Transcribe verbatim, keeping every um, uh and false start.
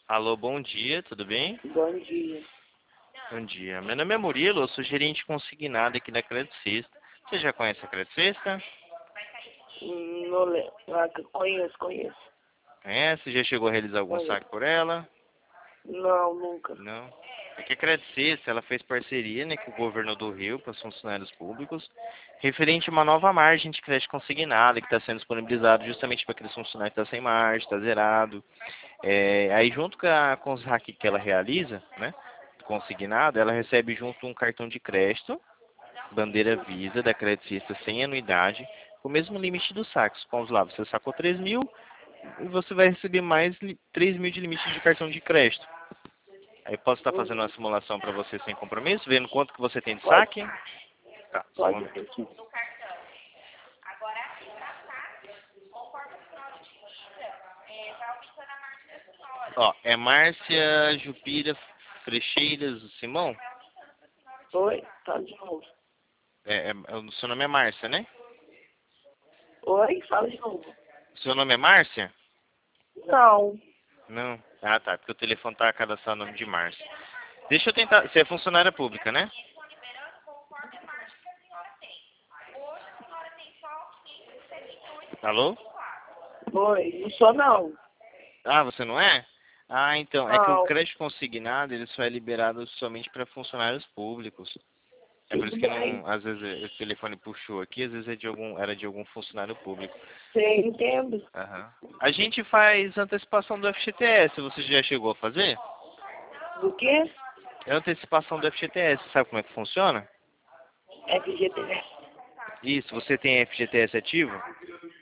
Alô, bom dia, tudo bem? Bom dia. Bom dia. Meu nome é Murilo, eu sou gerente consignado aqui da Credit Sexta. Você já conhece a Credit Sexta? Hum, Não lembro. Ah, que conheço, conheço. Conhece? Já chegou a realizar algum Conheço. saque por ela? Não, nunca. Não. É que a Credit Sexta, ela fez parceria, né, com o governo do Rio, para os funcionários públicos, referente a uma nova margem de crédito consignada que está sendo disponibilizado justamente para aqueles funcionários que estão sem margem, está zerado. É, aí junto com, a, com os hacks que ela realiza, né, consignado, ela recebe junto um cartão de crédito, bandeira Visa da Credit Sexta sem anuidade, com o mesmo limite dos saques. Vamos lá, você sacou três mil e você vai receber mais li- três mil de limite de cartão de crédito. Aí posso estar fazendo uma Uhum. simulação para você sem compromisso, vendo quanto que você tem de Pode, saque. Tá, só um pode momento. ser sim. Ó, é Márcia Jupira Frecheiras Simão? Oi, tá de novo. É, é- o seu nome é Márcia, né? Oi, fala de novo. Seu nome é Márcia? Não. Não. Ah, tá, porque o telefone tá cadastrado o nome de Márcia. Deixa eu tentar. Você é funcionária pública, né? Alô? Oi, não sou não. Ah, você não é? Ah, então, é que o Não. crédito consignado, ele só é liberado somente para funcionários públicos. É por Tudo isso que bem. não, às vezes o telefone puxou aqui, às vezes é de algum, era de algum funcionário público. Você entende? Aham. A gente faz antecipação do F G T S, você já chegou a fazer? Do que? É antecipação do F G T S, sabe como é que funciona? F G T S. Isso, você tem F G T S ativo?